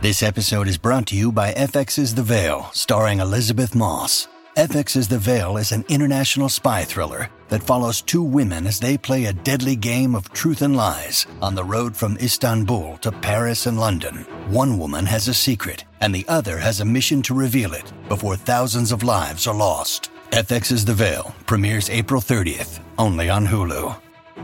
This episode is brought to you by FX's The Veil, starring Elizabeth Moss. FX's The Veil is an international spy thriller that follows two women as they play a deadly game of truth and lies on the road from Istanbul to Paris and London. One woman has a secret, and the other has a mission to reveal it before thousands of lives are lost. FX's The Veil premieres April 30th, only on Hulu.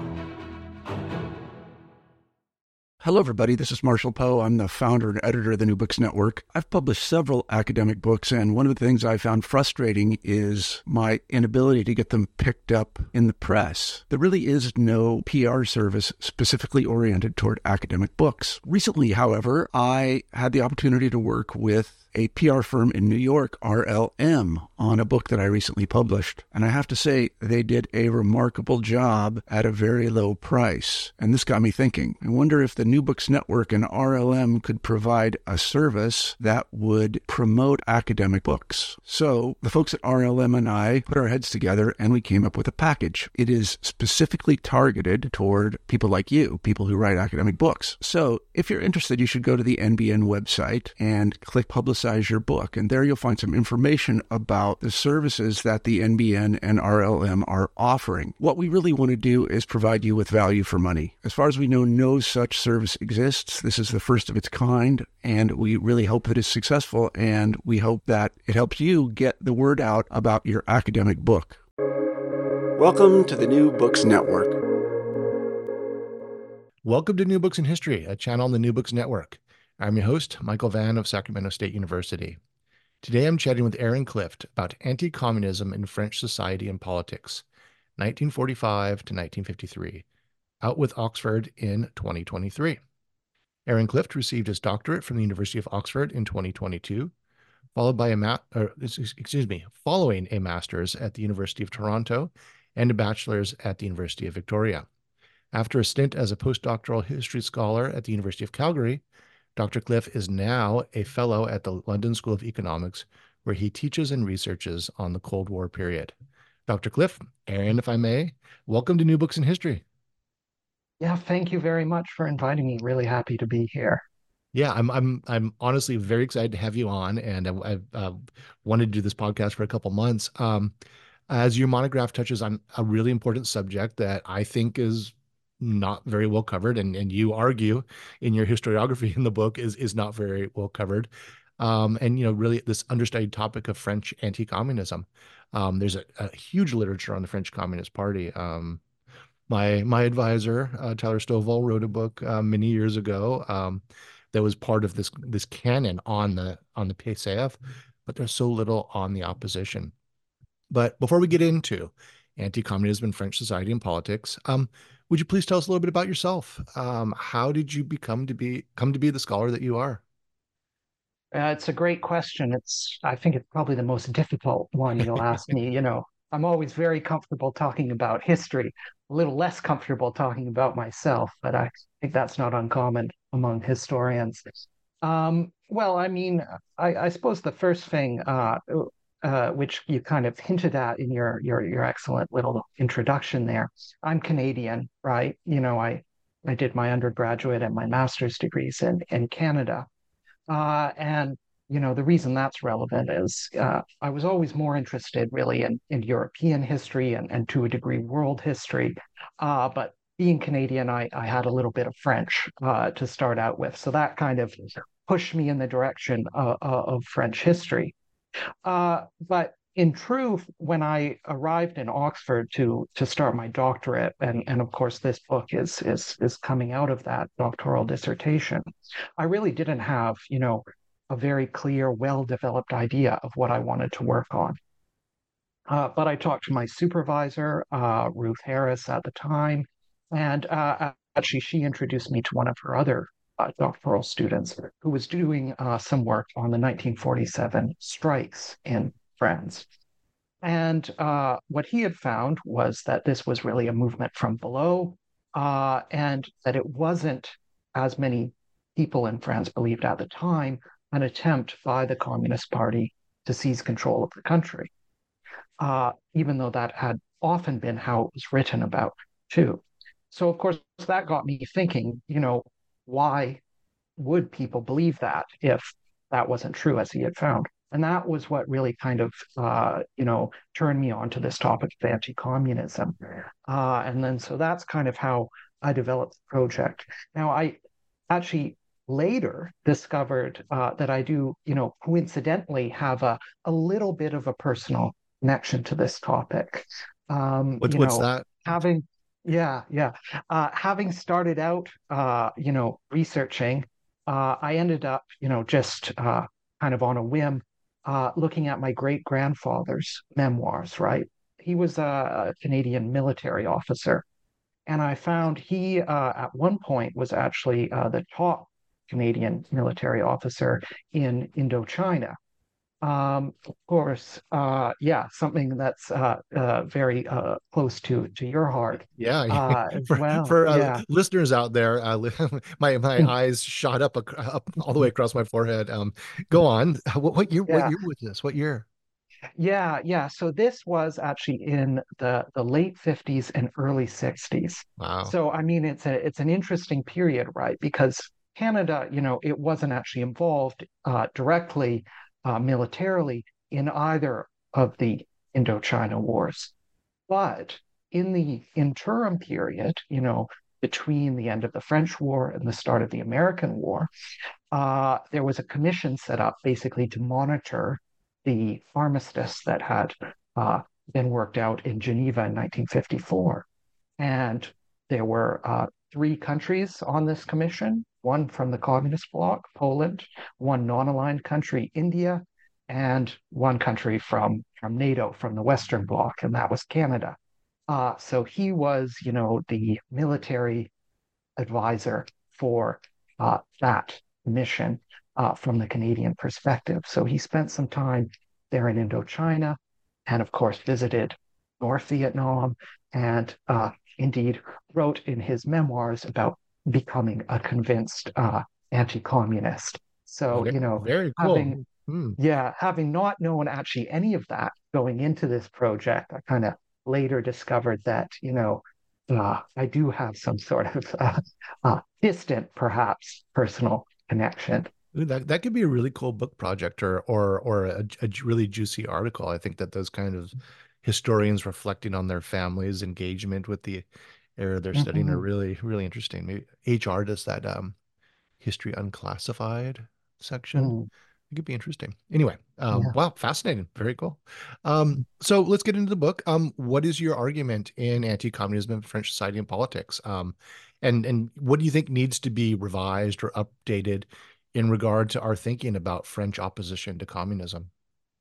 Hello, everybody. This is Marshall Poe. I'm the founder and editor of the New Books Network. I've published several academic books, and one of the things I found frustrating is my inability to get them picked up in the press. There really is no PR service specifically oriented toward academic books. Recently, however, I had the opportunity to work with a PR firm in New York, RLM, on a book that I recently published. And I have to say, they did a remarkable job at a very low price. And this got me thinking. I wonder if the New Books Network and RLM could provide a service that would promote academic books. So the folks at RLM and I put our heads together and we came up with a package. It is specifically targeted toward people like you, people who write academic books. So if you're interested, you should go to the NBN website and click Publicize Your Book. And there you'll find some information about the services that the NBN and RLM are offering. What we really want to do is provide you with value for money. As far as we know, no such service exists. This is the first of its kind, and we really hope it is successful, and we hope that it helps you get the word out about your academic book. Welcome to the New Books Network. Welcome to New Books in History, a channel on the New Books Network. I'm your host, Michael Vann of Sacramento State University. Today I'm chatting with Aaron Clift about anti-communism in French society and politics, 1945 to 1953, out with Oxford in 2023. Aaron Clift received his doctorate from the University of Oxford in 2022, following a master's at the University of Toronto and a bachelor's at the University of Victoria. After a stint as a postdoctoral history scholar at the University of Calgary, Dr. Clift is now a fellow at the London School of Economics, where he teaches and researches on the Cold War period. Dr. Clift, Aaron, if I may, welcome to New Books in History. Yeah, thank you very much for inviting me. Really happy to be here. Yeah, I'm honestly very excited to have you on, and I've wanted to do this podcast for a couple months. As your monograph touches on a really important subject that I think is not very well covered, and you argue in your historiography in the book is not very well covered. And really this understudied topic of French anti-communism. There's a huge literature on the French Communist Party. My advisor, Tyler Stovall, wrote a book many years ago that was part of this canon on the PCF, but there's so little on the opposition. But before we get into anti-communism in French society and politics, would you please tell us a little bit about yourself? How did you come to be the scholar that you are? It's a great question. I think it's probably the most difficult one you'll ask me. I'm always very comfortable talking about history, a little less comfortable talking about myself, but I think that's not uncommon among historians. Well, I mean, I suppose the first thing, which you kind of hinted at in your excellent little introduction there. I'm Canadian, right? I did my undergraduate and my master's degrees in Canada. And the reason that's relevant is I was always more interested really in European history and to a degree world history. But being Canadian, I had a little bit of French to start out with. So that kind of pushed me in the direction of French history. But in truth, when I arrived in Oxford to start my doctorate, and of course this book is coming out of that doctoral dissertation, I really didn't have, a very clear, well-developed idea of what I wanted to work on. But I talked to my supervisor, Ruth Harris, at the time, and actually she introduced me to one of her other doctoral students who was doing some work on the 1947 strikes in France. And what he had found was that this was really a movement from below, and that it wasn't, as many people in France believed at the time, an attempt by the Communist Party to seize control of the country, even though that had often been how it was written about too. So, of course, that got me thinking, why would people believe that if that wasn't true as he had found? And that was what really kind of, turned me on to this topic of anti-communism. And then so that's kind of how I developed the project. Now, I actually later discovered that I do, coincidentally have a little bit of a personal connection to this topic. What's that? Having, yeah, having started out, researching, I ended up, just kind of on a whim, looking at my great grandfather's memoirs, right? He was a Canadian military officer. And I found he, at one point, was actually the top Canadian military officer in Indochina. Of course, yeah, something that's very close to your heart Yeah, as for well. Yeah. listeners out there, my eyes shot up all the way across my forehead. Go on. What Yeah. year was this? What year? Yeah. So this was actually in the late 50s and early 60s. Wow. So I mean, it's an interesting period, right? Because Canada, it wasn't actually involved directly militarily in either of the Indochina wars. But in the interim period, between the end of the French War and the start of the American War, there was a commission set up basically to monitor the armistice that had been worked out in Geneva in 1954. And there were three countries on this commission, one from the communist bloc, Poland, one non-aligned country, India, and one country from NATO, from the Western Bloc, and that was Canada. So he was, the military advisor for that mission from the Canadian perspective. So he spent some time there in Indochina and, of course, visited North Vietnam and indeed wrote in his memoirs about becoming a convinced anti-communist. So, Okay. Very having cool. Hmm. yeah, having not known actually any of that going into this project, I kind of later discovered that, I do have some sort of distant, perhaps, personal connection. Ooh, that could be a really cool book project or a really juicy article. I think that those kind of historians reflecting on their families' engagement with the area they're studying are Mhm. really interesting. Maybe HR does that history unclassified section. Mm, It could be interesting. Anyway, yeah. wow, fascinating. Very cool. So let's get into the book. What is your argument in anti-communism in French society and politics? And what do you think needs to be revised or updated in regard to our thinking about French opposition to communism?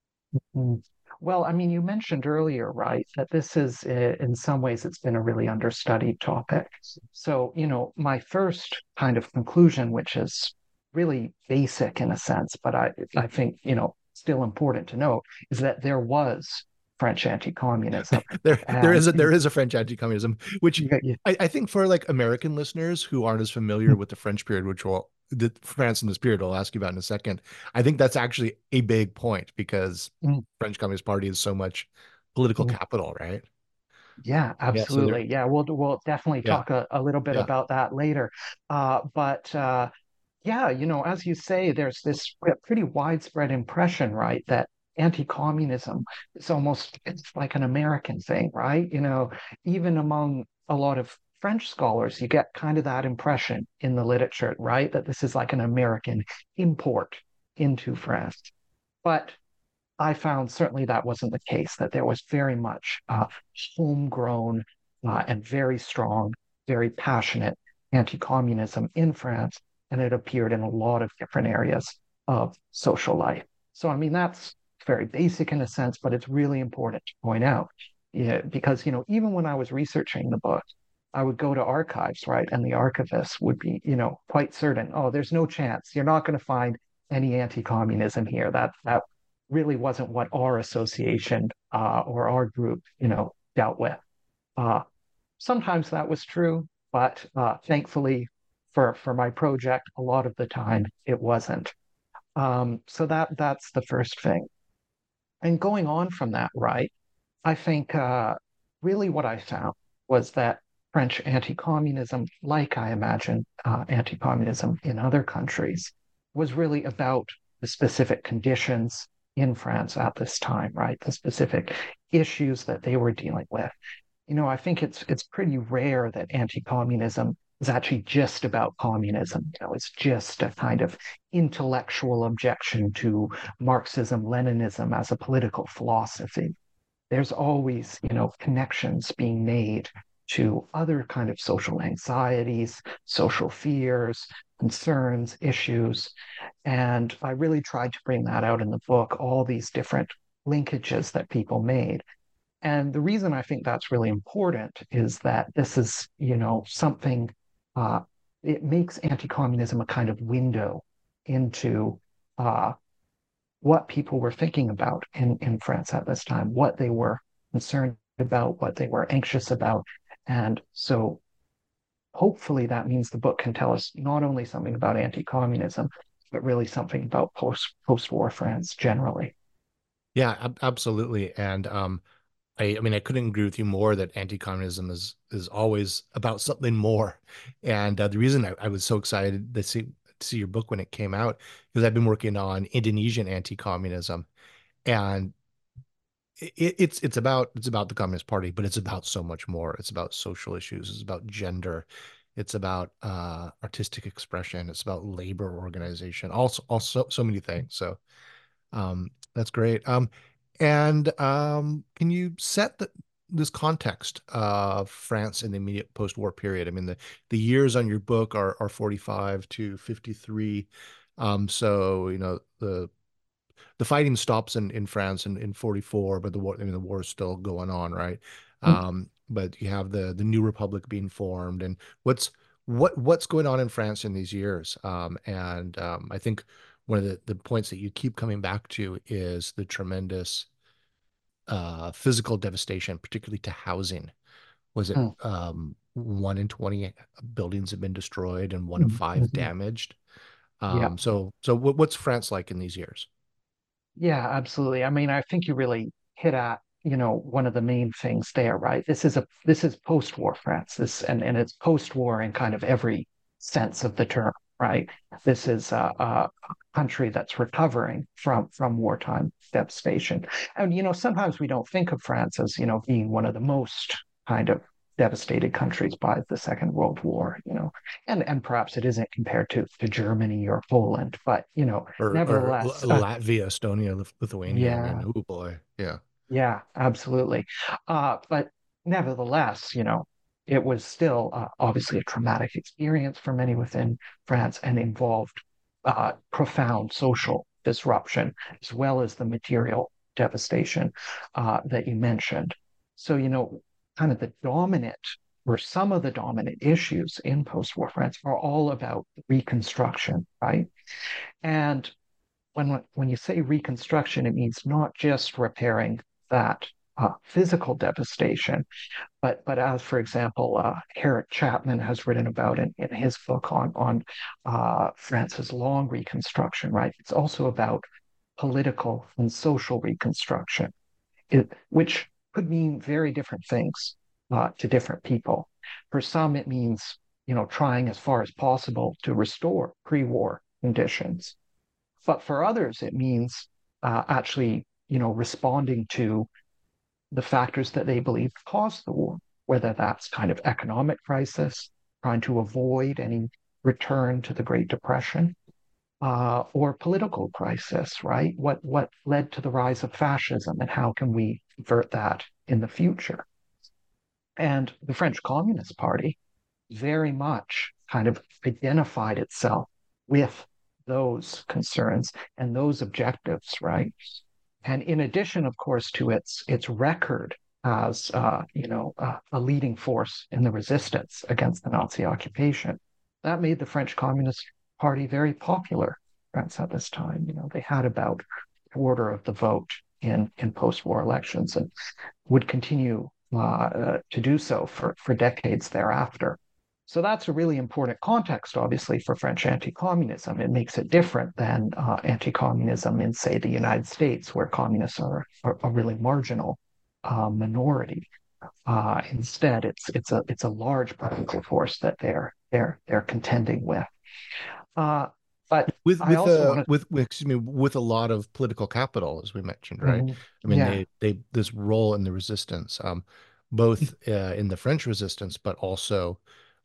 Mm. Well, I mean, you mentioned earlier, right, that this is, in some ways, it's been a really understudied topic. So, my first kind of conclusion, which is really basic in a sense, but I think, still important to note, is that there was French anti-communism. And There is a French anti-communism, which yeah, yeah, I think for like American listeners who aren't as familiar with the French period, which will the France in this period I'll ask you about in a second. I think that's actually a big point because mm, French Communist Party is so much political mm, capital, right? yeah, Yeah. So there, absolutely. Yeah, we'll definitely yeah, talk a little bit yeah. about that later. But yeah, as you say, there's this pretty widespread impression, right, that anti-communism is almost it's like an American thing, right? Even among a lot of French scholars, you get kind of that impression in the literature, right? That this is like an American import into France. But I found certainly that wasn't the case, that there was very much homegrown and very strong, very passionate anti-communism in France, and it appeared in a lot of different areas of social life. So, I mean, that's very basic in a sense, but it's really important to point out. Yeah, because, even when I was researching the book, I would go to archives, right? And the archivist would be, quite certain, oh, there's no chance. You're not going to find any anti-communism here. That really wasn't what our association or our group, dealt with. Uh, Sometimes that was true, but thankfully for my project, a lot of the time it wasn't. So that's the first thing. And going on from that, right? I think really what I found was that French anti-communism, like I imagine anti-communism in other countries, was really about the specific conditions in France at this time, right? The specific issues that they were dealing with. I think it's pretty rare that anti-communism is actually just about communism. It's just a kind of intellectual objection to Marxism, Leninism as a political philosophy. There's always, connections being made to other kind of social anxieties, social fears, concerns, issues. And I really tried to bring that out in the book, all these different linkages that people made. And the reason I think that's really important is that this is, something, uh, it makes anti-communism a kind of window into uh, what people were thinking about in France at this time, what they were concerned about, what they were anxious about. And so hopefully that means the book can tell us not only something about anti-communism, but really something about post-war France generally. Yeah, absolutely. And I mean, I couldn't agree with you more that anti-communism is always about something more. And the reason I was so excited to see your book when it came out, because I've been working on Indonesian anti-communism, and it's about the Communist Party, but it's about so much more. It's about social issues. It's about gender. It's about artistic expression. It's about labor organization. Also so many things. So that's great. And can you set this context of France in the immediate post-war period? I mean, the years on your book are 45 to 53. So the fighting stops in France in 44, but the war is still going on, right? But you have the new republic being formed, and what's going on in France in these years. And I think one of the points that you keep coming back to is the tremendous physical devastation, particularly to housing. Was it Mm. 1 in 20 buildings have been destroyed and one in five Mhm. damaged? Yeah. So what's France like in these years? Yeah, absolutely. I mean, I think you really hit at, one of the main things there, right? This is post-war France. And it's post-war in kind of every sense of the term, right? This is a country that's recovering from wartime devastation. And sometimes we don't think of France as, being one of the most kind of devastated countries by the Second World War, and perhaps it isn't compared to Germany or Poland, but Or nevertheless, Latvia, Estonia, Lithuania. I mean, yeah, oh boy, yeah. yeah, absolutely. But nevertheless, it was still obviously a traumatic experience for many within France and involved profound social disruption as well as the material devastation that you mentioned. So, kind of the dominant or some of the dominant issues in post-war France are all about reconstruction, right? And when you say reconstruction, it means not just repairing that physical devastation, but as for example, Eric Chapman has written about in his book on France's long reconstruction. Right, it's also about political and social reconstruction, which could mean very different things to different people. For some, it means trying as far as possible to restore pre-war conditions. But for others, it means actually, responding to the factors that they believe caused the war, whether that's kind of economic crisis, trying to avoid any return to the Great Depression, or political crisis, right? What led to the rise of fascism, and how can we avert that in the future? And the French Communist Party very much kind of identified itself with those concerns and those objectives, right? And in addition, of course, to its record as a leading force in the resistance against the Nazi occupation, that made the French Communist Party very popular in France at this time. They had about a quarter of the vote in post-war elections and would continue to do so for decades thereafter. So that's a really important context, obviously, for French anti-communism. It makes it different than anti-communism in, say, the United States, where communists are a really marginal minority. Instead, it's a large political force that they're contending with. Uh, but with I also want excuse me, with a lot of political capital, as we mentioned, to, right? I mean, yeah. they this role in the resistance, both in the French resistance, but also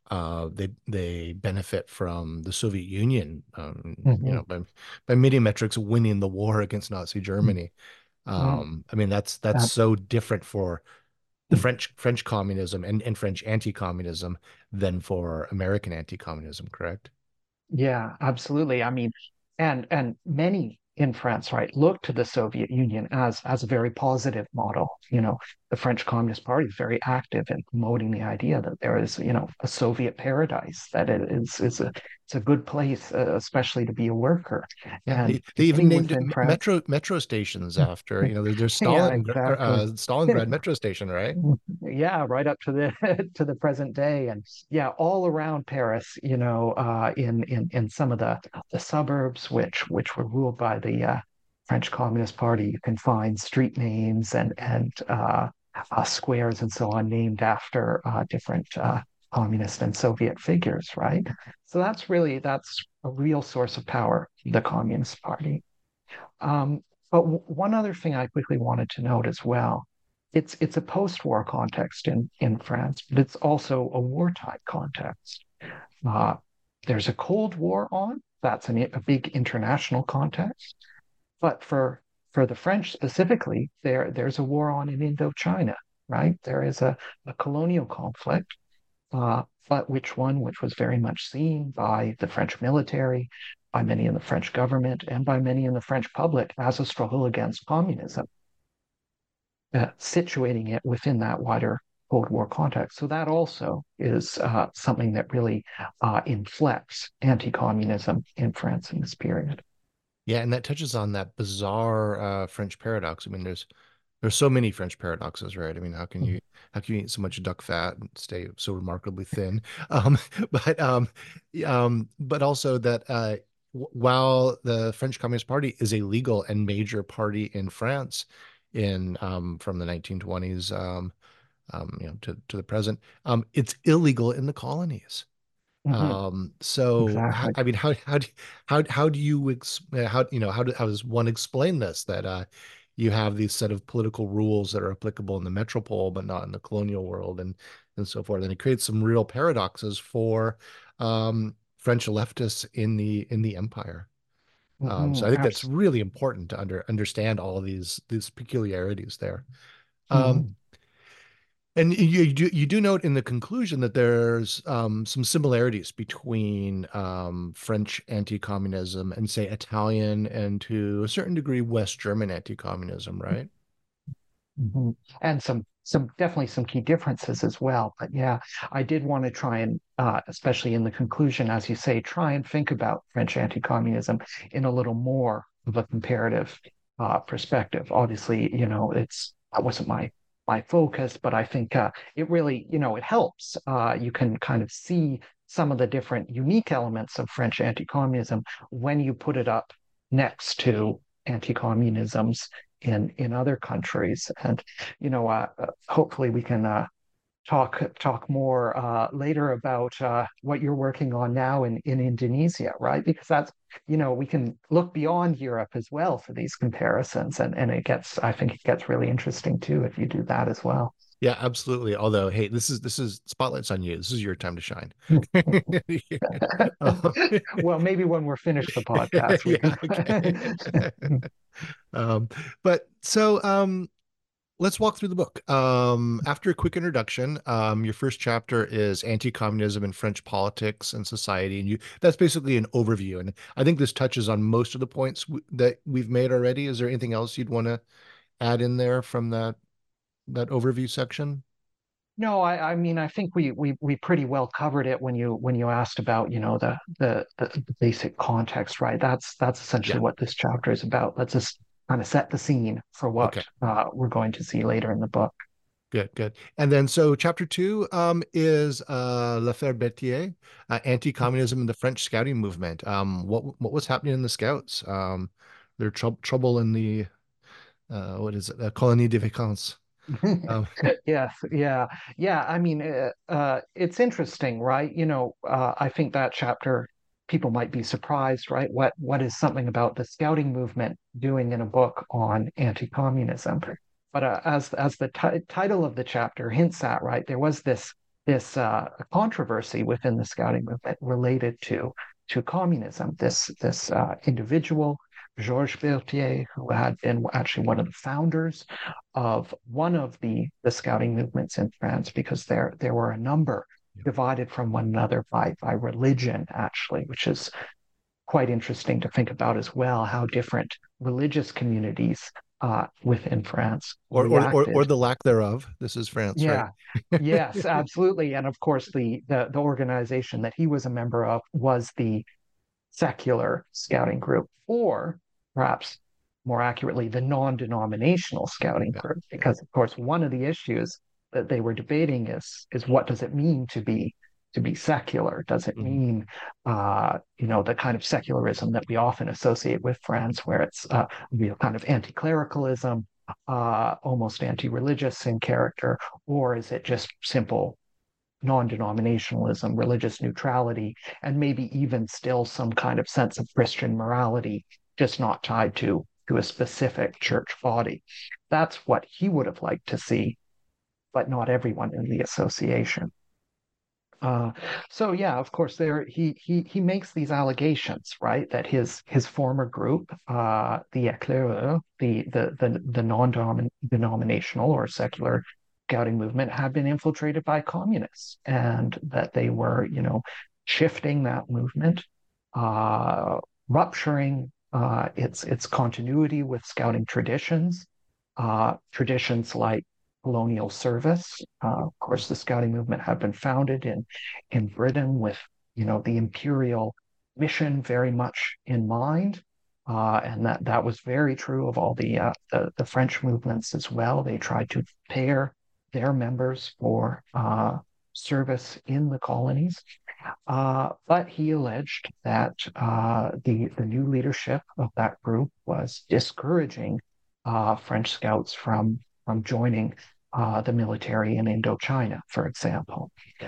they benefit from the Soviet Union, Mhm. by many metrics, winning the war against Nazi Germany. Mm. I mean, that's Uh, so different for the French communism and French anti-communism than for American anti-communism, correct? Yeah, absolutely. I mean, and many in France, right, look to the Soviet Union as a very positive model. The French Communist Party is very active in promoting the idea that there is, a Soviet paradise, that it's a good place, especially to be a worker. Yeah, And they even many named within France, metro stations after, there's yeah, exactly. Stalingrad metro station, right? Yeah, right up to the to the present day, and yeah, all around Paris, in some of the suburbs which were ruled by the French Communist Party, you can find street names and squares and so on named after different communist and Soviet figures, right? So that's a real source of power, the Communist Party. Um, but one other thing I quickly wanted to note as well, it's a post-war context in France, but it's also a wartime context. Uh, there's a Cold War on, that's a big international context. But for the French specifically, there's a war on in Indochina, right? There is a colonial conflict, but which was very much seen by the French military, by many in the French government, and by many in the French public as a struggle against communism, situating it within that wider Cold War context. So that also is something that really inflects anti-communism in France in this period. Yeah, and that touches on that bizarre French paradox. I mean, there's so many French paradoxes, right? I mean, how can you eat so much duck fat and stay so remarkably thin? Um, but but also that while the French Communist Party is a legal and major party in France in from the 1920s to the present, it's illegal in the colonies. Mhm. So Exactly. I mean, how do you how does one explain this that you have these set of political rules that are applicable in the metropole but not in the colonial world and so forth, and it creates some real paradoxes for French leftists in the empire. So I think that's Absolutely. really important to understand all of these peculiarities there. Um, and you do note in the conclusion that there's some similarities between French anti-communism and, say, Italian and to a certain degree West German anti-communism, right? And some definitely some key differences as well. But yeah, I did want to try and, especially in the conclusion, as you say, try and think about French anti-communism in a little more of a comparative perspective. Obviously, that wasn't my focus, but I think it really, it helps. You can kind of see some of the different unique elements of French anti-communism when you put it up next to anti-communisms in other countries. And hopefully we can talk more later about what you're working on now in Indonesia, right? Because that's we can look beyond Europe as well for these comparisons, and I think it gets really interesting too if you do that as well. Yeah, absolutely. Although, hey, this is spotlight's on you. This is your time to shine. Um, Well, maybe when we're finished the podcast, we yeah, okay. can. Um, but so let's walk through the book. After a quick introduction, your first chapter is anti-communism in French politics and society, and that's basically an overview. And I think this touches on most of the points that we've made already. Is there anything else you'd want to add in there from that overview section? No, I mean I think we pretty well covered it when you asked about the basic context, right? That's essentially Yeah. what this chapter is about. Let's just kind of set the scene for what Okay. we're going to see later in the book. Good, good. And then so chapter two is L'Affaire Berthier, anti-communism in the French scouting movement. What was happening in the scouts? Their trouble in the what is it? Colonie de Vacances. Um, Yes, yeah, yeah. I mean, it's interesting, right? I think that chapter, people might be surprised, right? What is something about the scouting movement doing in a book on anti-communism? But as the title of the chapter hints at, right, there was this controversy within the scouting movement related to communism. This individual, Georges Berthier, who had been actually one of the founders of one of the scouting movements in France, because there were a number divided from one another by religion, actually, which is quite interesting to think about as well, how different religious communities within France or reacted. the lack thereof. This is France, right? Yeah, yes, absolutely. And of course, the organization that he was a member of was the secular scouting group, or perhaps more accurately, the non-denominational scouting Yeah. group. Because of course, one of the issues that they were debating is what does it mean to be secular? Does it Mhm. mean the kind of secularism that we often associate with France, where it's real kind of anti-clericalism, almost anti-religious in character, or is it just simple non-denominationalism, religious neutrality, and maybe even still some kind of sense of Christian morality, just not tied to a specific church body? That's what he would have liked to see, but not everyone in the association. Uh, so yeah, of course, there he makes these allegations, right? That his former group, the Éclaireurs, the non-denominational or secular scouting movement, had been infiltrated by communists, and that they were, shifting that movement, uh, rupturing its continuity with scouting traditions, traditions like colonial service. Of course, the scouting movement had been founded in Britain with, the imperial mission very much in mind. And that was very true of all the French movements as well. They tried to prepare their members for service in the colonies. But he alleged that the new leadership of that group was discouraging French scouts from joining the military in Indochina, for example.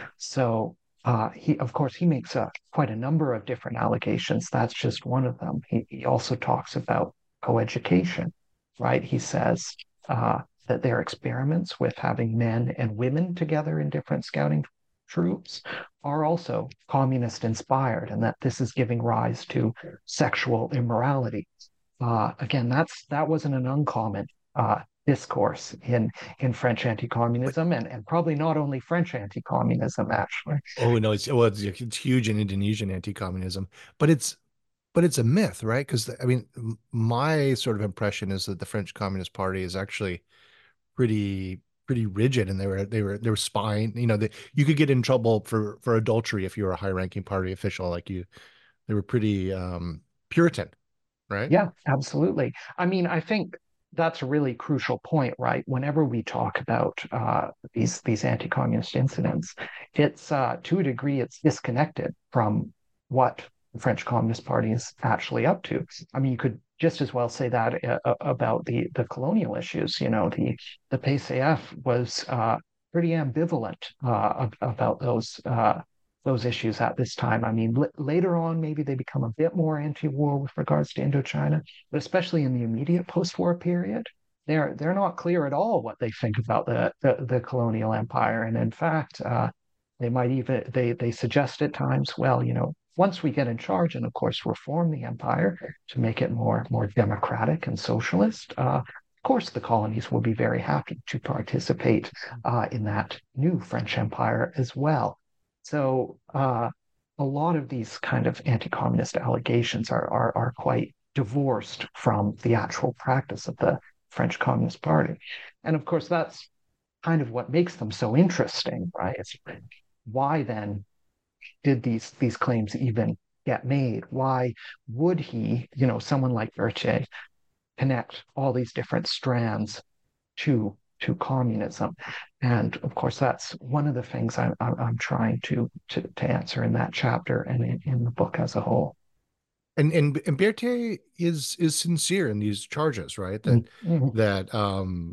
So of course, he makes quite a number of different allegations. That's just one of them. He also talks about coeducation, right? He says that their experiments with having men and women together in different scouting troops are also communist inspired, and that this is giving rise to sexual immorality. Again, that wasn't an uncommon discourse in French But anti-communism, and probably not only French anti-communism, actually. oh no, it's huge in Indonesian anti-communism, but it's a myth, right? Because I mean, my sort of impression is that the French Communist Party is actually pretty rigid, and they were spying. You could get in trouble for adultery if you were a high-ranking party official. They were pretty Puritan, right? Yeah, absolutely. I mean, I think that's a really crucial point, right? Whenever we talk about these anti-communist incidents, it's to a degree it's disconnected from what the French Communist Party is actually up to. I mean, you could just as well say that about the colonial issues. The PCF was pretty ambivalent about those issues at this time. I mean, later on, maybe they become a bit more anti-war with regards to Indochina, but especially in the immediate post-war period, they're not clear at all what they think about the colonial empire. And in fact, they might even they suggest at times, well, once we get in charge and of course reform the empire to make it more democratic and socialist, of course the colonies will be very happy to participate in that new French empire as well. So a lot of these kind of anti-communist allegations are quite divorced from the actual practice of the French Communist Party. And of course, that's kind of what makes them so interesting, right? It's why then did these claims even get made? Why would he, someone like Berthier, connect all these different strands to communism? And of course, that's one of the things I'm trying to answer in that chapter and in the book as a whole. And Berthier is sincere in these charges, right? Mhm. That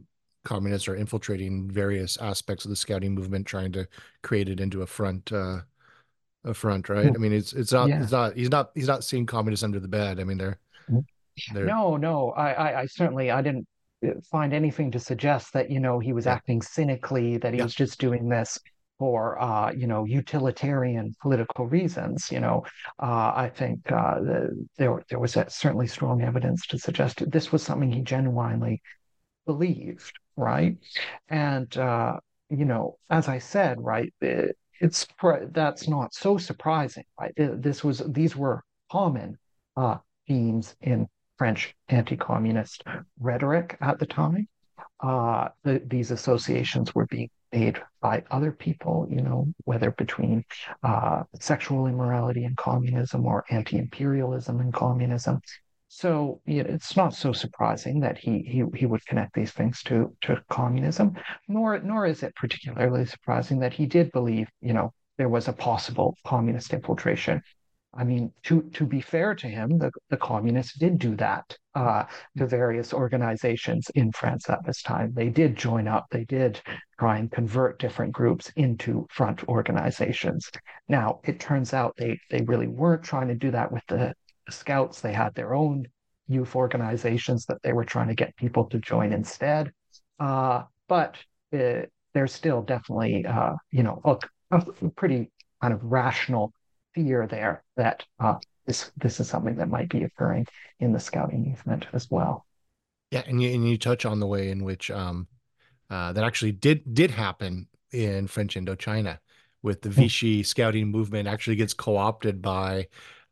communists are infiltrating various aspects of the scouting movement, trying to create it into a front, right? I mean, Yeah. he's not seeing communists under the bed. I mean, they're No, no, I certainly I didn't find anything to suggest that, he was yeah, acting cynically, that he yeah, was just doing this for utilitarian political reasons. I think there was certainly strong evidence to suggest that this was something he genuinely believed, right? And as I said, right, that's not so surprising, right? These were common themes in French anti-communist rhetoric at the time. These associations were being made by other people, whether between sexual immorality and communism or anti-imperialism and communism. So it's not so surprising that he would connect these things to communism, nor is it particularly surprising that he did believe, there was a possible communist infiltration. I mean, to be fair to him, the communists did do that to various organizations in France at this time. They did join up. They did try and convert different groups into front organizations. Now, it turns out they really weren't trying to do that with the Scouts. They had their own youth organizations that they were trying to get people to join instead. But there's still definitely, a pretty kind of rational fear there that this is something that might be occurring in the scouting movement as well. yeah. And you touch on the way in which that actually did happen in French Indochina, with the Hmm. Vichy scouting movement actually gets co-opted by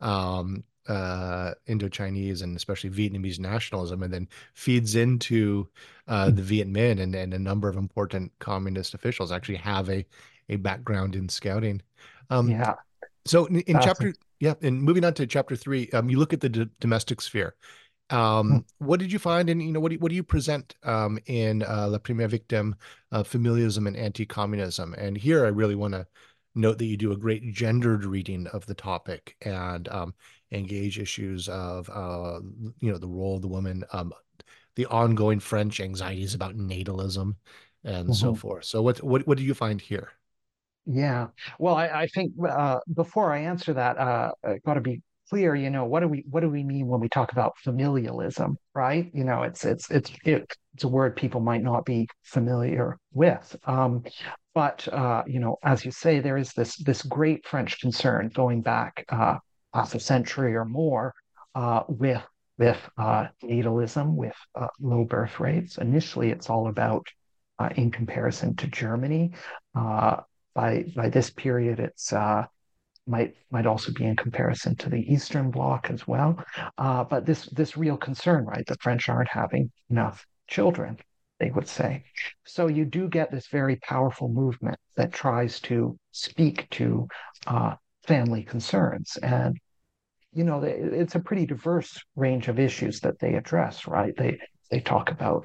Indochinese and especially Vietnamese nationalism, and then feeds into the Viet Minh, and a number of important communist officials actually have a background in scouting. Um, Yeah, so in fascinating. chapter, yeah, and moving on to chapter 3, you look at the domestic sphere. What did you find, and what do you present in La Première Victime, Familialism and Anti-Communism? And here I really want to note that you do a great gendered reading of the topic, and engage issues of the role of the woman, the ongoing French anxieties about natalism, and so Mhm. forth. So what do you find here? Yeah. Well, I think before I answer that, got to be clear. What do we mean when we talk about familialism, right? It's a word people might not be familiar with. But as you say, there is this great French concern going back half a century or more with natalism, with low birth rates. Initially, it's all about in comparison to Germany. Uh, by this period, it's might also be in comparison to the Eastern Bloc as well. But this real concern, right? The French aren't having enough children, they would say. So you do get this very powerful movement that tries to speak to family concerns, and it's a pretty diverse range of issues that they address, right? They talk about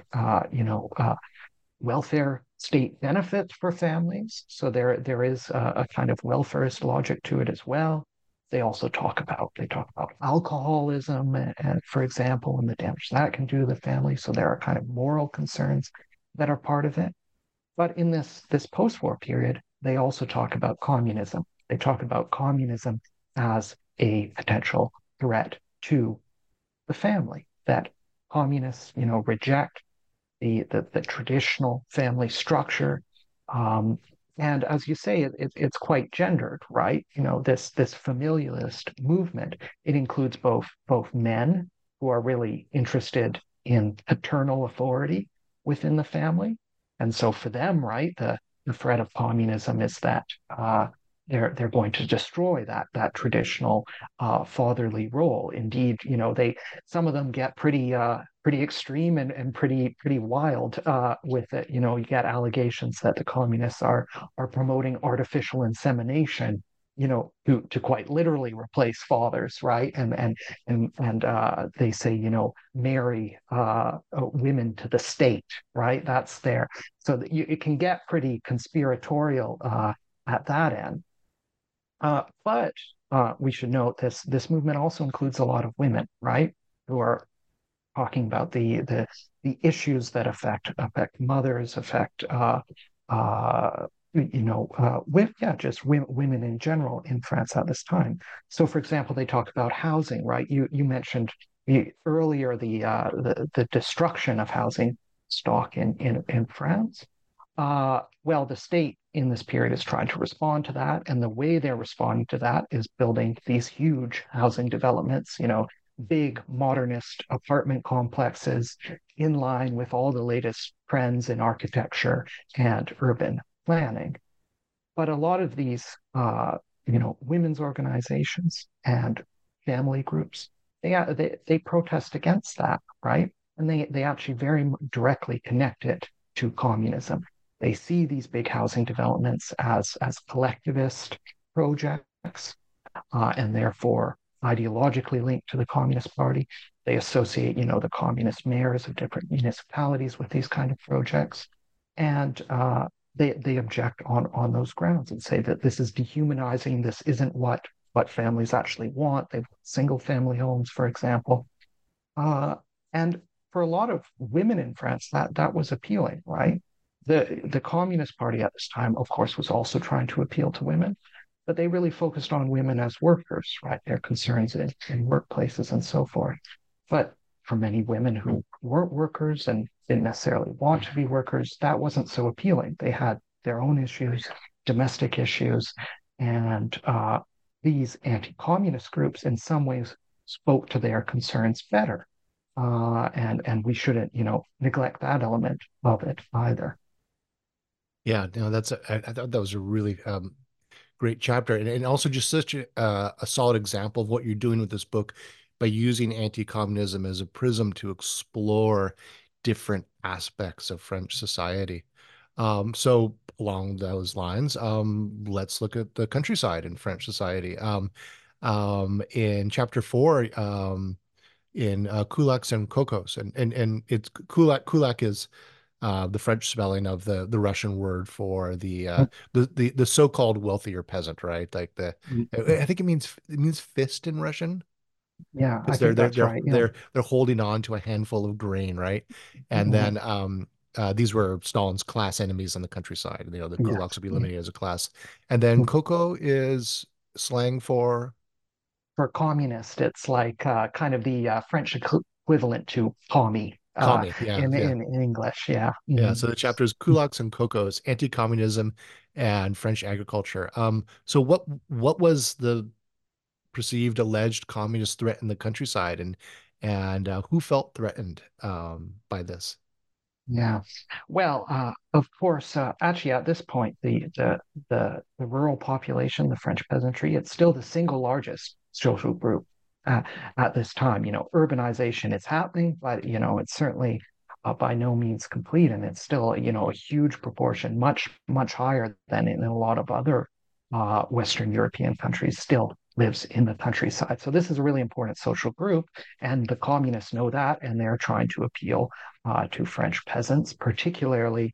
welfare state benefits for families. So there is a kind of welfarist logic to it as well. They talk about alcoholism, and for example, and the damage that can do to the family. So there are kind of moral concerns that are part of it. But in this post-war period, they also talk about communism. They talk about communism as a potential threat to the family, that communists, reject the traditional family structure. Um, and as you say, it's quite gendered, right? This familialist movement, it includes both men who are really interested in paternal authority within the family. And so for them, right, the threat of communism is that they're going to destroy that traditional fatherly role. Indeed, some of them get pretty extreme and pretty wild with it. You get allegations that the communists are promoting artificial insemination, to quite literally replace fathers, right? And they say, marry women to the state, right? That's there. So that it can get pretty conspiratorial at that end. But we should note this movement also includes a lot of women, right? Who are talking about the issues that affect mothers, affect just women in general in France at this time. So, for example, they talk about housing, right? You mentioned earlier the destruction of housing stock in France. Well, the state in this period is trying to respond to that, and the way they're responding to that is building these huge housing developments, big modernist apartment complexes in line with all the latest trends in architecture and urban planning. But a lot of these, women's organizations and family groups, they protest against that, right? And they actually very directly connect it to communism. They see these big housing developments as collectivist projects, and therefore ideologically linked to the Communist Party. They associate, the communist mayors of different municipalities with these kind of projects, and they object on those grounds and say that this is dehumanizing. This isn't what families actually want. They want single family homes, for example, and for a lot of women in France, that was appealing, right? The Communist Party at this time, of course, was also trying to appeal to women, but they really focused on women as workers, right? Their concerns in workplaces and so forth. But for many women who weren't workers and didn't necessarily want to be workers, that wasn't so appealing. They had their own issues, domestic issues, and these anti-communist groups in some ways spoke to their concerns better. And we shouldn't, neglect that element of it either. Yeah, no, I thought that was a really great chapter, and also just such a solid example of what you're doing with this book by using anti-communism as a prism to explore different aspects of French society. So along those lines, let's look at the countryside in French society. In chapter 4, in Kulaks and Kokos, and it's Kulak is the French spelling of the Russian word for the so-called wealthier peasant, right? Like I think it means fist in Russian, Yeah, I because they're think they're that's they're right. Yeah. they're holding on to a handful of grain, right? And Mhm. then these were Stalin's class enemies in the countryside. The kulaks Yes. would be Yeah. eliminated as a class. And then Koko is slang for For communist, it's like kind of the French equivalent to commie commie. Yeah, yeah. in English. Yeah. Yeah, Mhm. so the chapter is Kulaks and Kokos, anti-communism and French agriculture. So what was the perceived alleged communist threat in the countryside, and who felt threatened by this? Yeah. Well, of course, actually, at this point, the rural population, the French peasantry, it's still the single largest social group uh, at this time. Urbanization is happening, but it's certainly by no means complete, and it's still a huge proportion, much higher than in a lot of other Western European countries, still lives in the countryside. So this is a really important social group, and the communists know that, and they're trying to appeal to French peasants, particularly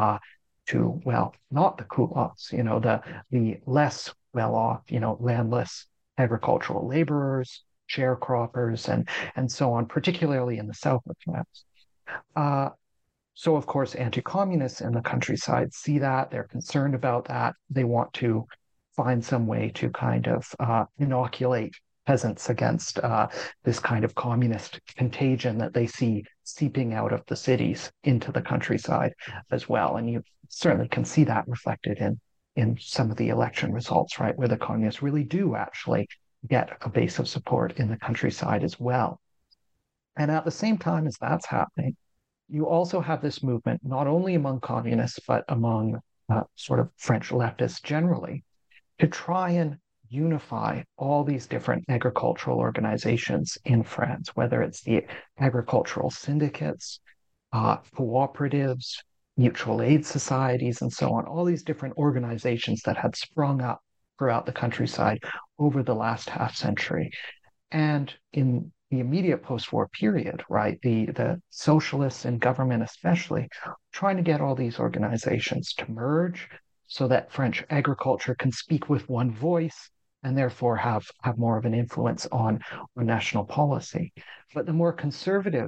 well, not the kulaks, the less well-off, landless agricultural laborers, sharecroppers, and so on, particularly in the south of France. Uh, so, of course, anti-communists in the countryside see that, they're concerned about that. They want to find some way to kind of inoculate peasants against this kind of communist contagion that they see seeping out of the cities into the countryside as well. And you certainly can see that reflected in some of the election results, right, where the communists really do actually get a base of support in the countryside as well. And at the same time as that's happening, you also have this movement not only among communists, but among sort of French leftists generally, to try and unify all these different agricultural organizations in France, whether it's the agricultural syndicates, cooperatives, mutual aid societies, and so on, all these different organizations that had sprung up throughout the countryside over the last half century. And in the immediate post-war period, right, the socialists in government especially, trying to get all these organizations to merge so that French agriculture can speak with one voice and therefore have more of an influence on national policy. But the more conservative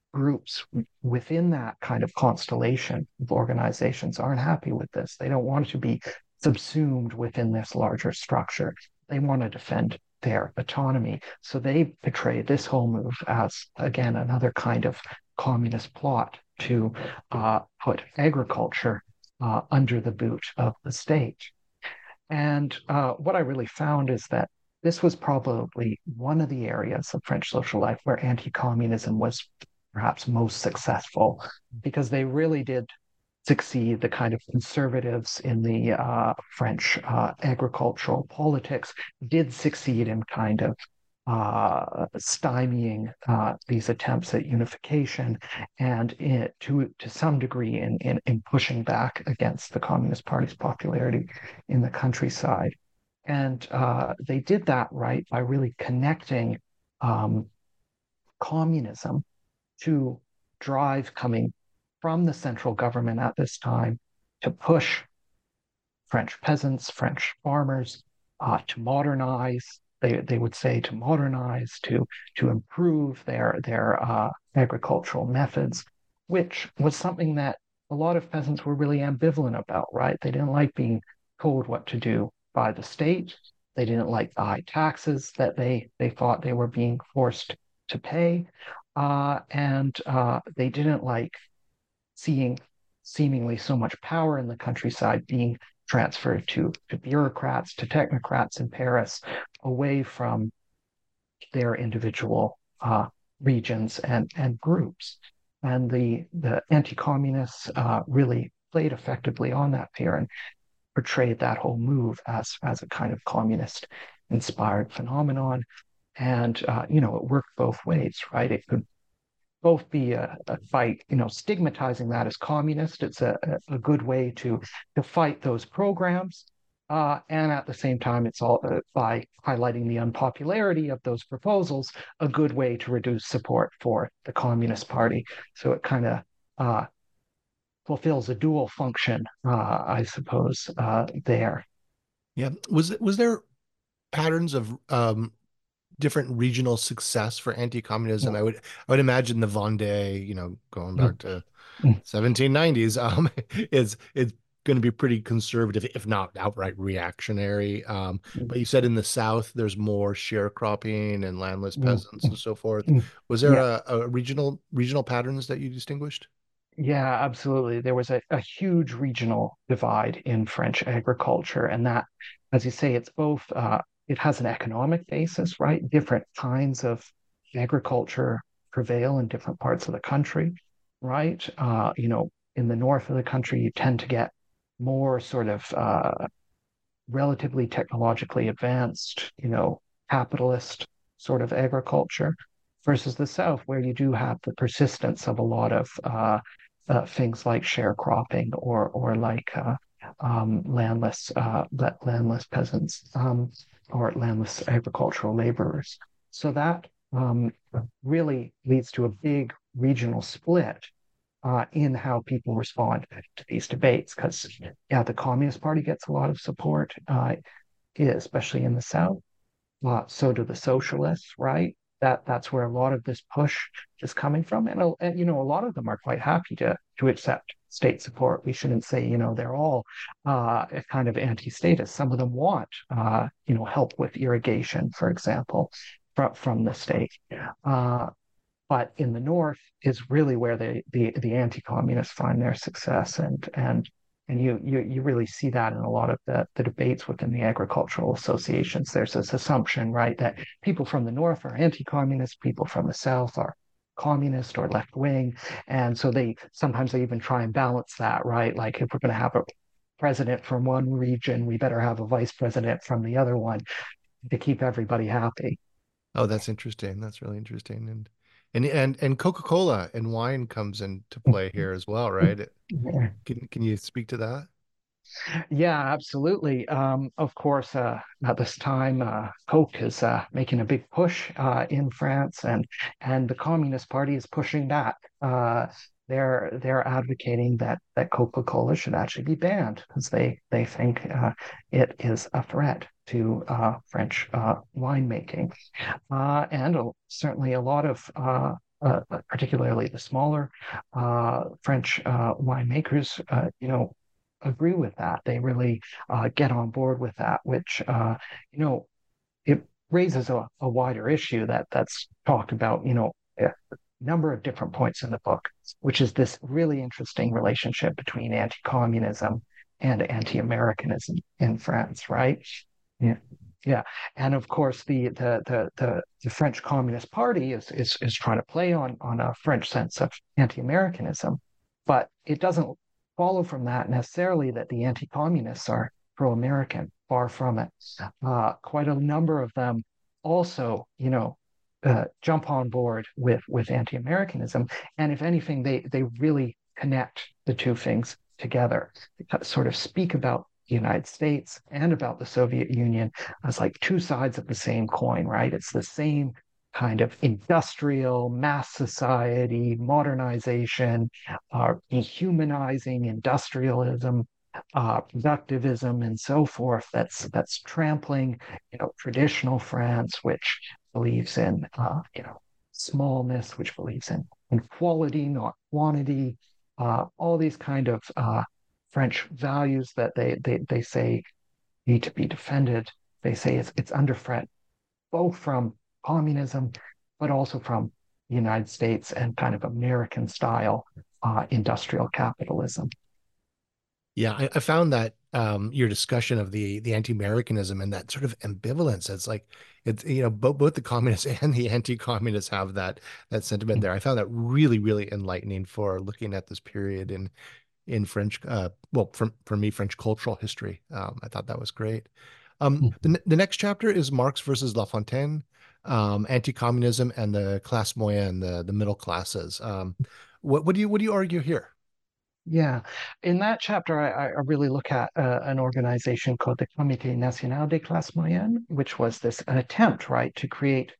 groups within that kind of constellation of organizations aren't happy with this. They don't want to be subsumed within this larger structure. They want to defend their autonomy. So they portray this whole move as, again, another kind of communist plot to put agriculture under the boot of the state. And what I really found is that this was probably one of the areas of French social life where anti-communism was perhaps most successful, because they really did succeed. The kind of conservatives in the French agricultural politics did succeed in kind of stymieing these attempts at unification, and to some degree in pushing back against the Communist Party's popularity in the countryside. And they did that right by really connecting um, communism to drive coming from the central government at this time to push French peasants, French farmers to modernize. They would say to modernize, to improve their agricultural methods, which was something that a lot of peasants were really ambivalent about, right? They didn't like being told what to do by the state. They didn't like the high taxes that they thought they were being forced to pay. And they didn't like seeing seemingly so much power in the countryside being transferred to bureaucrats, to technocrats in Paris, away from their individual regions and groups. And the anti-communists really played effectively on that fear and portrayed that whole move as a kind of communist inspired phenomenon. And it worked both ways, right? It could both be a fight, stigmatizing that as communist. It's a good way to fight those programs. And at the same time, it's all by highlighting the unpopularity of those proposals, a good way to reduce support for the Communist Party. So it kind of fulfills a dual function, I suppose, there. Yeah. Was there patterns of different regional success for anti-communism? I would imagine the Vendée, going back to 1790s, is going to be pretty conservative, if not outright reactionary. But you said in the South, there's more sharecropping and landless peasants and so forth. Was there Yeah. a regional patterns that you distinguished? Yeah, absolutely. There was a huge regional divide in French agriculture. And that, as you say, it's both, it has an economic basis, right? Different kinds of agriculture prevail in different parts of the country, right? In the north of the country, you tend to get more sort of relatively technologically advanced, capitalist sort of agriculture versus the South, where you do have the persistence of a lot of things like sharecropping or like landless peasants or landless agricultural laborers. So that really leads to a big regional split in how people respond to these debates. Because, yeah, the Communist Party gets a lot of support, especially in the South. So do the socialists, right? That's where a lot of this push is coming from, and a lot of them are quite happy to accept state support. We shouldn't say they're all kind of anti-statist. Some of them want help with irrigation, for example, from the state. But in the north is really where the anti-communists find their success, and you really see that in a lot of the debates within the agricultural associations. There's this assumption, right, that people from the north are anti-communist, people from the south are communist or left wing, and so they sometimes even try and balance that, right? Like, if we're going to have a president from one region, we better have a vice president from the other one to keep everybody happy. Oh, that's interesting. That's really interesting. And Coca-Cola and wine comes into play here as well, right? Can you speak to that? Yeah, absolutely. Of course, at this time, Coke is making a big push in France, and the Communist Party is pushing back. They're advocating that Coca-Cola should actually be banned because they think it is a threat to French winemaking, and certainly a lot of particularly the smaller French winemakers, agree with that. They really get on board with that, which it raises a wider issue that's talked about, a number of different points in the book, which is this really interesting relationship between anti-communism and anti-Americanism in France, right? Yeah. Yeah, and of course the French Communist Party is trying to play on a French sense of anti-Americanism, but it doesn't follow from that necessarily that the anti-communists are pro-American. Far from it. Quite a number of them also, jump on board with anti-Americanism, and if anything, they really connect the two things together. They sort of speak about the United States and about the Soviet Union as like two sides of the same coin, right? It's the same kind of industrial mass society modernization, dehumanizing industrialism, productivism, and so forth. That's trampling, traditional France, which believes in, smallness, which believes in quality, not quantity. All these kind of French values that they say need to be defended. They say it's under threat, both from communism, but also from the United States and kind of American style industrial capitalism. Yeah, I found that your discussion of the anti-Americanism and that sort of ambivalence. It's like it's both the communists and the anti-communists have that sentiment there. I found that really, really enlightening for looking at this period in French, well, for me, French cultural history. I thought that was great. The next chapter is Marx versus La Fontaine, anti-communism and the classe moyenne, the middle classes. What do you argue here? Yeah, in that chapter, I really look at an organization called the Comité National des Classes Moyennes, which was an attempt, right, to create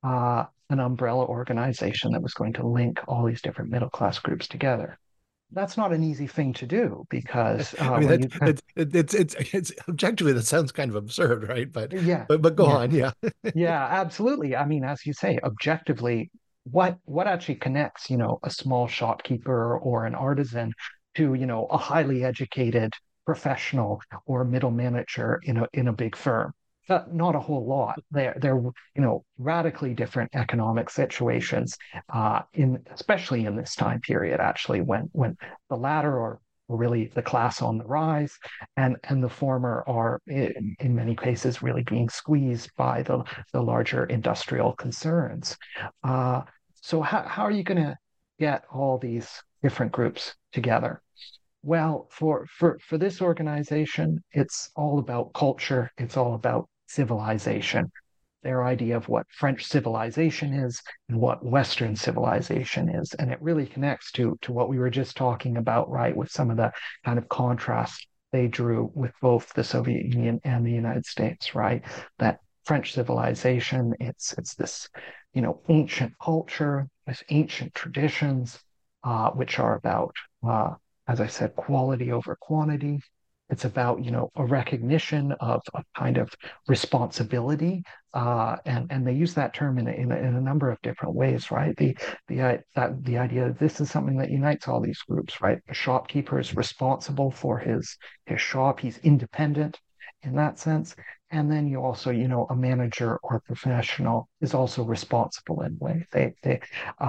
an umbrella organization that was going to link all these different middle class groups together. That's not an easy thing to do because I mean, when you, it's objectively that sounds kind of absurd, right? But yeah, but go yeah, on, yeah. yeah, absolutely. I mean, as you say, objectively, what actually connects, a small shopkeeper or an artisan to, a highly educated professional or middle manager in a big firm? Not a whole lot. They're radically different economic situations, in especially in this time period, actually, when the latter are really the class on the rise, and the former are in many cases really being squeezed by the larger industrial concerns. So how are you going to get all these different groups together? Well, for this organization, it's all about culture. It's all about civilization. Their idea of what French civilization is and what Western civilization is. And it really connects to what we were just talking about, right, with some of the kind of contrast they drew with both the Soviet Union and the United States, right? That French civilization, it's this, ancient culture, this ancient traditions, which are about, as I said, quality over quantity. It's about, a recognition of a kind of responsibility, and they use that term in a number of different ways, right? The idea that this is something that unites all these groups, right? The shopkeeper is responsible for his shop; he's independent in that sense. And then you also, a manager or professional is also responsible in a way. They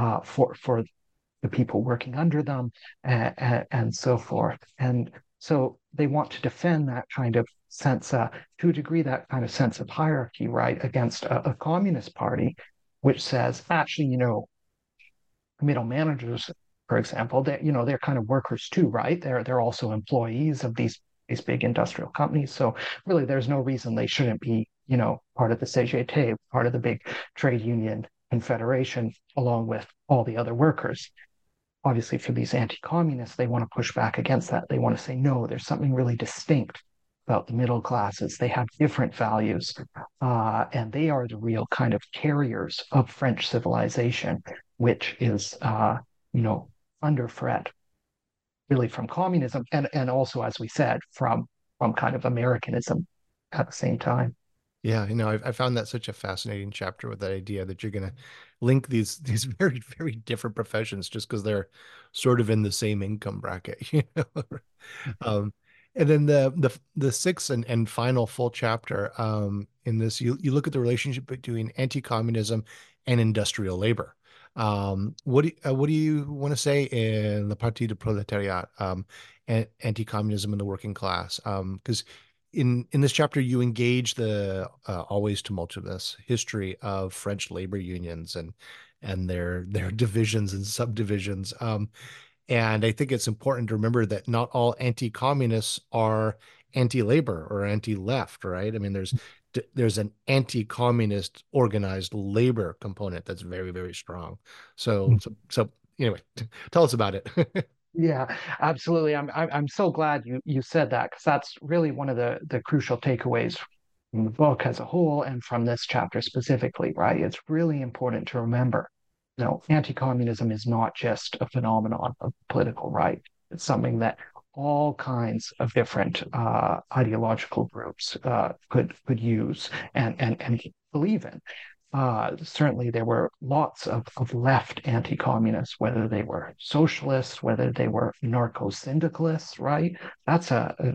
for the people working under them, and so forth. And so they want to defend that kind of sense, to a degree, that kind of sense of hierarchy, right, against a communist party, which says, actually, middle managers, for example, they're kind of workers too, right? They're also employees of these big industrial companies. So really, there's no reason they shouldn't be, part of the CGT, part of the big trade union confederation, along with all the other workers. Obviously, for these anti-communists, they want to push back against that. They want to say, no, there's something really distinct about the middle classes. They have different values, and they are the real kind of carriers of French civilization, which is, under threat, really, from communism, and also, as we said, from kind of Americanism at the same time. Yeah, I found that such a fascinating chapter with that idea that you're going to link these very, very different professions just because they're sort of in the same income bracket, you know? Um, and then the sixth and final full chapter in this, you look at the relationship between anti-communism and industrial labor. What do you want to say in the Parti du Proletariat, and anti-communism in the working class? Because in this chapter, you engage the always tumultuous history of French labor unions and their divisions and subdivisions. And I think it's important to remember that not all anti-communists are anti-labor or anti-left, right? I mean, there's an anti-communist organized labor component that's very, very strong. So anyway, tell us about it. Yeah, absolutely. I'm so glad you said that, because that's really one of the crucial takeaways from the book as a whole and from this chapter specifically, right? It's really important to remember, anti-communism is not just a phenomenon of political right. It's something that all kinds of different ideological groups could use and believe in. Certainly, there were lots of left anti-communists, whether they were socialists, whether they were narco-syndicalists, right? That's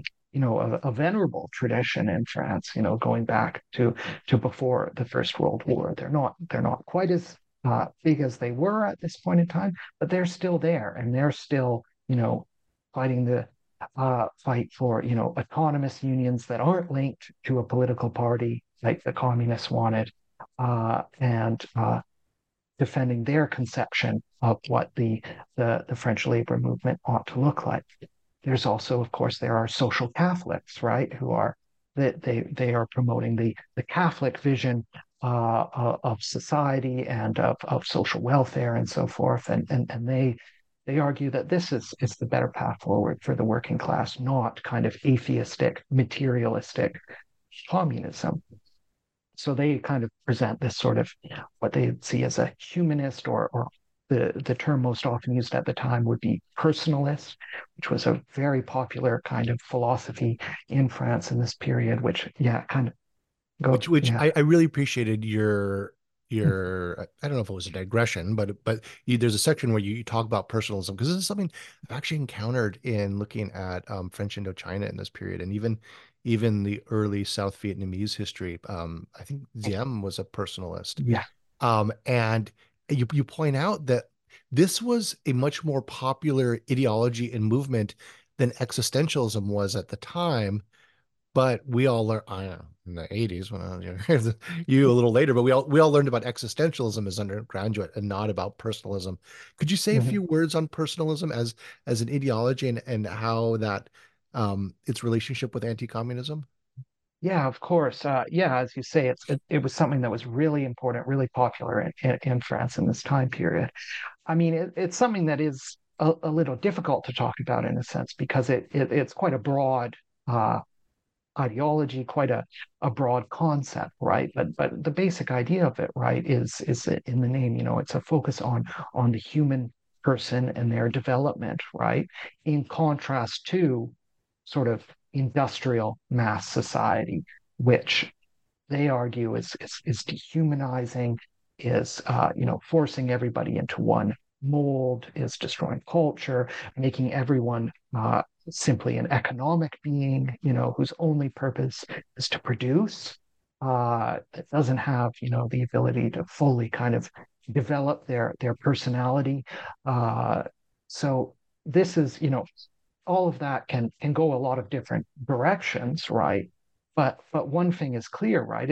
a venerable tradition in France, going back to before the First World War. They're not quite as big as they were at this point in time, but they're still there, and they're still, fighting the fight for, autonomous unions that aren't linked to a political party like the communists wanted, and defending their conception of what the French labor movement ought to look like. There's also, of course, there are social Catholics, right, who are that they are promoting the Catholic vision of society and of social welfare and so forth, and they argue that this is the better path forward for the working class, not kind of atheistic, materialistic communism. So they kind of present this sort of what they see as a humanist, or the term most often used at the time would be personalist, which was a very popular kind of philosophy in France in this period, which, yeah, kind of go, Which yeah. I really appreciated your I don't know if it was a digression, but there's a section where you talk about personalism because this is something I've actually encountered in looking at French Indochina in this period, and even the early South Vietnamese history. I think Diem was a personalist, Yeah. and you point out that this was a much more popular ideology and movement than existentialism was at the time. But we all learned, I don't know, in the 80s when I was younger, you a little later, but we all learned about existentialism as undergraduate and not about personalism. Could you say a Mhm. few words on personalism as an ideology and how that its relationship with anti-communism? Yeah, of course. Yeah, as you say, it was something that was really important, really popular in France in this time period. I mean, it's something that is a little difficult to talk about in a sense, because it's quite a broad uh, ideology, quite a broad concept, right? But the basic idea of it, right, is in the name. It's a focus on the human person and their development, right? In contrast to sort of industrial mass society, which they argue is dehumanizing, is forcing everybody into one mold, is destroying culture, making everyone simply an economic being, whose only purpose is to produce. That doesn't have, the ability to fully kind of develop their personality. Uh, so this is, all of that can go a lot of different directions, right? But one thing is clear, right?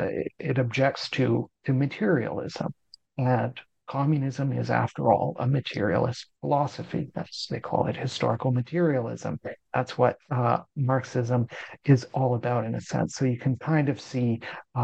It objects to materialism, and communism is, after all, a materialist philosophy. They call it historical materialism. That's what Marxism is all about, in a sense. So you can kind of see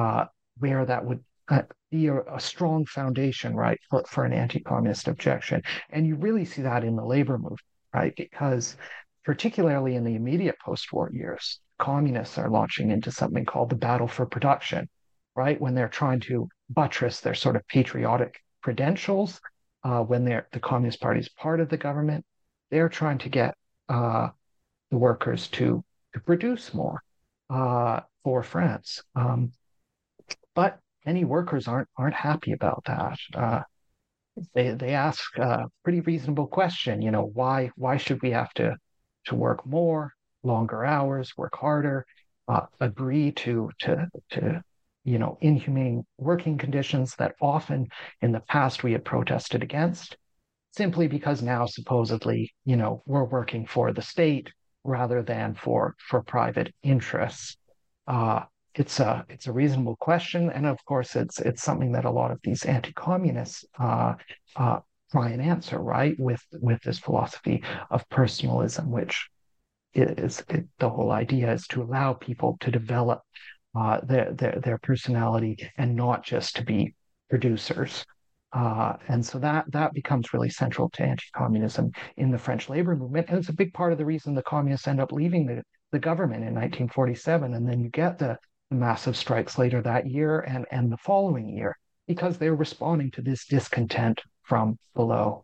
where that would be a strong foundation, right, for an anti-communist objection. And you really see that in the labor movement, right? Because particularly in the immediate post-war years, communists are launching into something called the battle for production, right? When they're trying to buttress their sort of patriotic credentials, when the Communist Party is part of the government, they're trying to get the workers to produce more for France. But many workers aren't happy about that. They ask a pretty reasonable question. Why should we have to work more, longer hours, work harder, agree to inhumane working conditions that often in the past we had protested against, simply because now supposedly, we're working for the state rather than for private interests. Uh, it's a reasonable question, and of course, it's something that a lot of these anti-communists uh, try and answer, right, with this philosophy of personalism, which the whole idea is to allow people to develop their personality and not just to be producers. And so that becomes really central to anti-communism in the French labor movement, and it's a big part of the reason the communists end up leaving the government in 1947, and then you get the massive strikes later that year and the following year because they're responding to this discontent from below.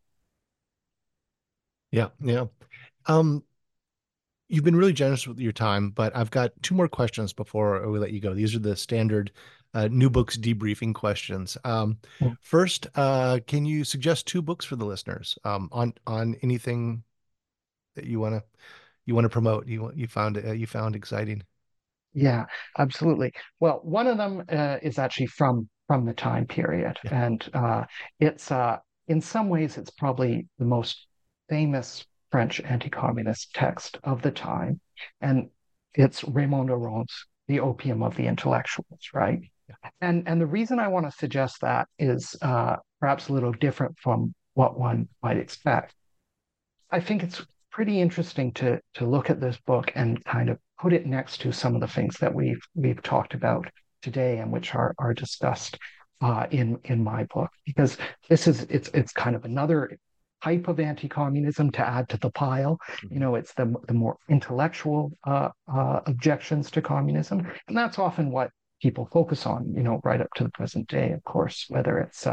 Yeah, yeah. Um, you've been really generous with your time, but I've got two more questions before we let you go. These are the standard new books debriefing questions. First, can you suggest two books for the listeners on anything that you want to promote? You found exciting. Yeah, absolutely. Well, one of them is actually from the time period, Yeah. and it's in some ways it's probably the most famous French anti-communist text of the time, and it's Raymond Aron's "The Opium of the Intellectuals," right? And the reason I want to suggest that is perhaps a little different from what one might expect. I think it's pretty interesting to look at this book and kind of put it next to some of the things that we've talked about today and which are discussed in my book, because it's kind of another type of anti-communism to add to the pile. It's the more intellectual objections to communism, and that's often what people focus on, right up to the present day, of course, whether it's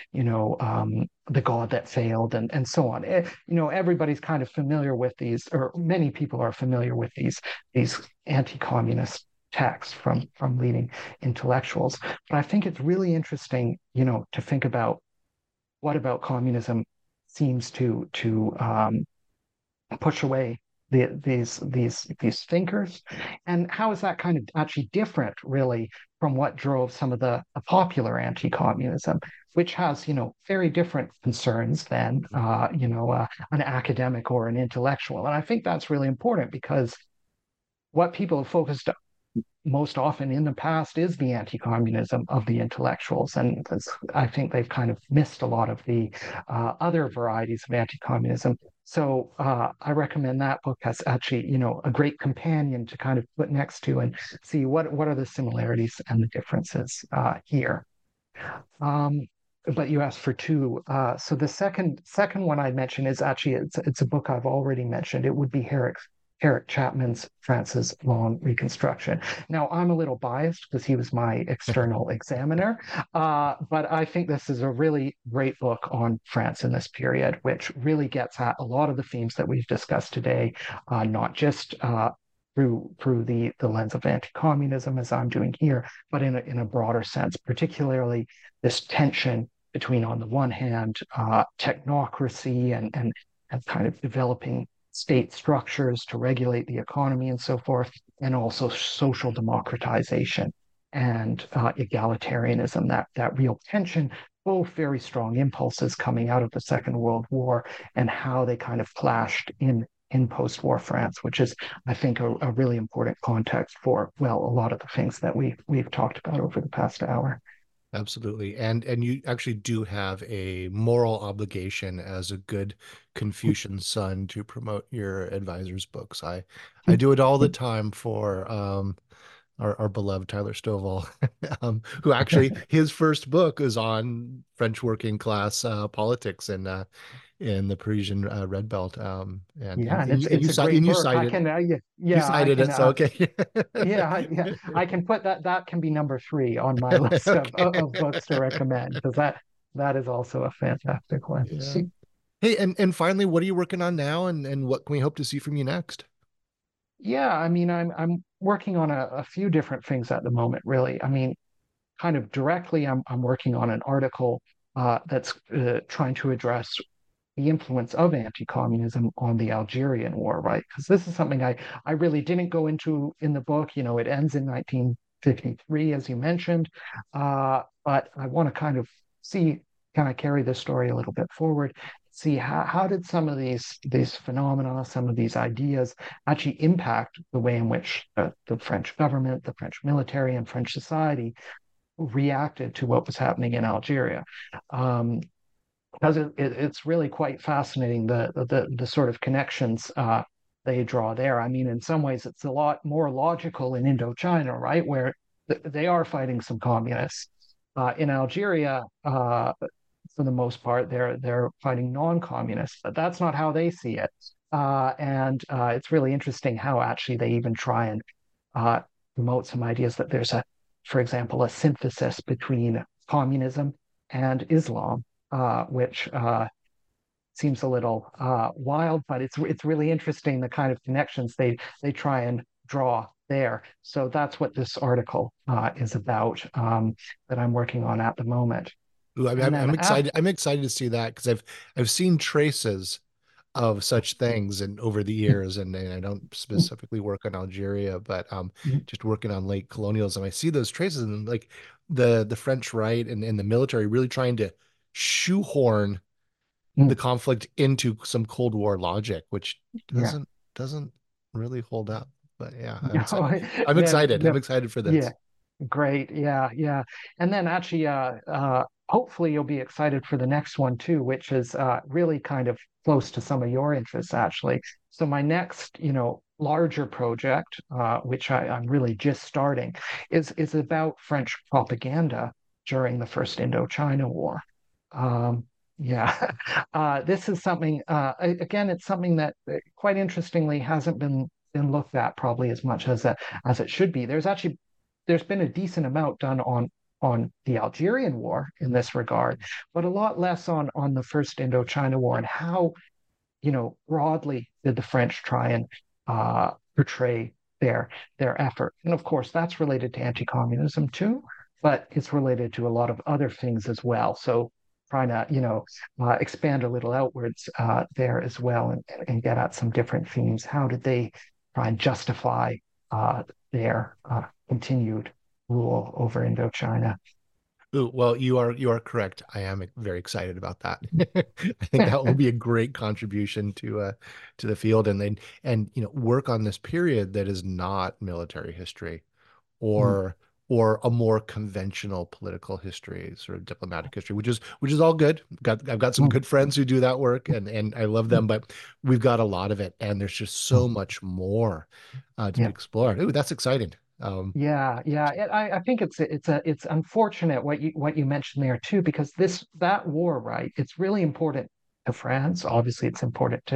the God that failed and so on. Everybody's kind of familiar with these, or many people are familiar with these anti-communist texts from leading intellectuals. But I think it's really interesting, to think about what about communism seems to push away these thinkers, and how is that kind of actually different, really, from what drove some of the popular anti-communism, which has very different concerns than an academic or an intellectual. And I think that's really important because what people have focused most often in the past is the anti-communism of the intellectuals, and I think they've kind of missed a lot of the other varieties of anti-communism. So I recommend that book as actually, a great companion to kind of put next to and see what are the similarities and the differences here. Um, but you asked for two. So the second one I mentioned is actually it's a book I've already mentioned. It would be Eric Chapman's France's Long Reconstruction. Now, I'm a little biased because he was my external examiner, but I think this is a really great book on France in this period, which really gets at a lot of the themes that we've discussed today, not just through the lens of anti-communism, as I'm doing here, but in a broader sense, particularly this tension between, on the one hand, technocracy and kind of developing state structures to regulate the economy and so forth, and also social democratization and egalitarianism, that real tension, both very strong impulses coming out of the Second World War, and how they kind of clashed in post-war France, which is, I think, a really important context for, well, a lot of the things that we've talked about over the past hour. Absolutely. And you actually do have a moral obligation as a good Confucian son to promote your advisor's books. I do it all the time for our beloved Tyler Stovall, who actually his first book is on French working class politics in the Parisian Red Belt. Yeah, and And it's you a great you book. I cited can you yeah, I cited can it, so okay. yeah, I can put that can be number three on my list of Okay. books to recommend, because that is also a fantastic one. Yeah. Hey, and finally, what are you working on now, and what can we hope to see from you next? Yeah, I mean, I'm working on a few different things at the moment, really. I mean, kind of directly, I'm working on an article that's trying to address the influence of anti-communism on the Algerian War, right? Because this is something I really didn't go into in the book. You know, it ends in 1953, as you mentioned, but I want to kind of see, can I carry this story a little bit forward? See how did some of these phenomena, some of these ideas actually impact the way in which the French government, the French military, and French society reacted to what was happening in Algeria. Um, because it's really quite fascinating the sort of connections they draw there. I mean, in some ways, it's a lot more logical in Indochina, right, where they are fighting some communists. In Algeria, for the most part, they're fighting non-communists, but that's not how they see it. And it's really interesting how actually they even try and uh, promote some ideas that there's for example, a synthesis between communism and Islam, which seems a little wild, but it's really interesting the kind of connections they try and draw there. So that's what this article is about that I'm working on at the moment. Ooh, And then I'm after, excited. I'm excited to see that because I've seen traces of such things and over the years, and I don't specifically work on Algeria, but just working on late colonialism, I see those traces and like the French right and the military really trying to shoehorn the conflict into some Cold War logic, which yeah, doesn't really hold up. But yeah, I'm excited. no, I'm no, excited. I'm no, excited for yeah. this. Great. Yeah, yeah. And then actually, hopefully you'll be excited for the next one too, which is really kind of close to some of your interests, actually. So my next, larger project, which I'm really just starting, is about French propaganda during the First Indochina War. Um, yeah, this is something. Again, it's something that quite interestingly hasn't been looked at probably as much as it should be. There's been a decent amount done on the Algerian War in this regard, but a lot less on the First Indochina War and how, broadly did the French try and portray their effort. And of course, that's related to anti-communism too, but it's related to a lot of other things as well. So trying to, expand a little outwards there as well and get at some different themes. How did they try and justify uh, their continued rule over Indochina? Ooh, well, you are correct. I am very excited about that. I think that will be a great contribution to the field and work on this period that is not military history Mm, or or a more conventional political history, sort of diplomatic history, which is all good. I've got some mm, good friends who do that work and I love mm, them, but we've got a lot of it and there's just mm. so much more to be Yeah. explored. Ooh, that's exciting. Um, Yeah, yeah. I think it's unfortunate what you mentioned there too, because that war, right? It's really important to France. Obviously, it's important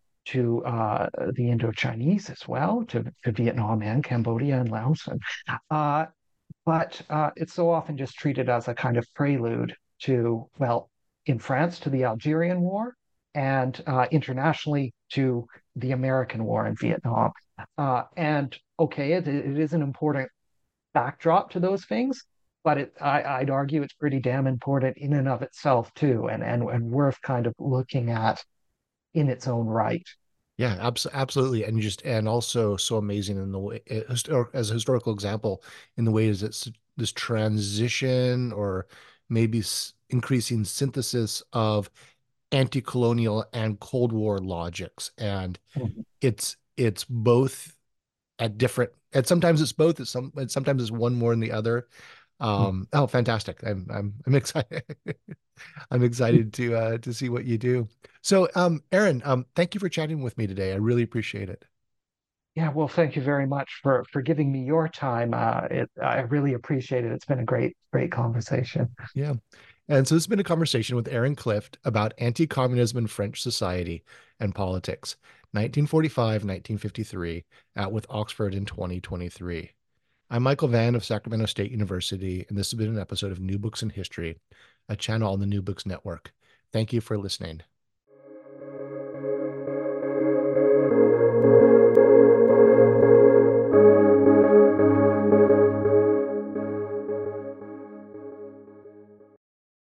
to the Indo-Chinese as well, to Vietnam and Cambodia and Laos, and uh, but it's so often just treated as a kind of prelude to, well, in France to the Algerian War, and internationally to the American War in Vietnam. And okay, it is an important backdrop to those things, but I'd argue it's pretty damn important in and of itself too, and worth kind of looking at in its own right. Yeah, absolutely, and and also so amazing in the way as a historical example in the ways that this transition or maybe increasing synthesis of anti-colonial and Cold War logics, and Mhm. it's both at different, and sometimes it's both. And sometimes it's one more than the other. Oh, fantastic! I'm excited. I'm excited to see what you do. So, Aaron, thank you for chatting with me today. I really appreciate it. Yeah, well, thank you very much for giving me your time. I really appreciate it. It's been a great conversation. Yeah. And so this has been a conversation with Aaron Clift about anti-communism in French society and politics, 1945, 1953, out with Oxford in 2023. I'm Michael Vann of Sacramento State University, and this has been an episode of New Books in History, a channel on the New Books Network. Thank you for listening.